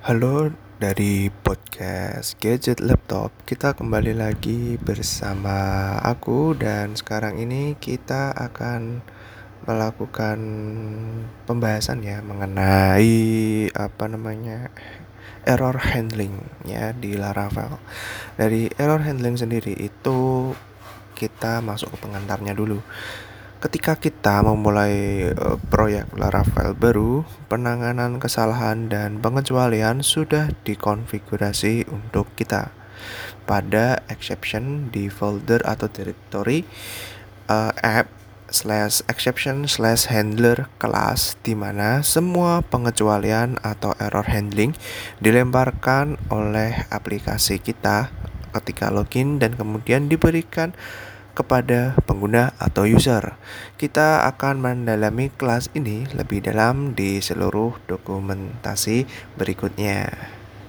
Halo dari podcast Gadget Laptop. Kita kembali lagi bersama aku dan sekarang ini kita akan melakukan pembahasan ya mengenai error handling ya di Laravel. Dari error handling sendiri itu kita masuk ke pengantarnya dulu. Ketika kita memulai proyek Laravel baru, penanganan kesalahan dan pengecualian sudah dikonfigurasi untuk kita. Pada exception di folder atau directory app slash exception slash handler kelas, di mana semua pengecualian atau error handling dilemparkan oleh aplikasi kita ketika login dan kemudian diberikan kepada pengguna atau user. Kita akan mendalami kelas ini lebih dalam di seluruh dokumentasi berikutnya.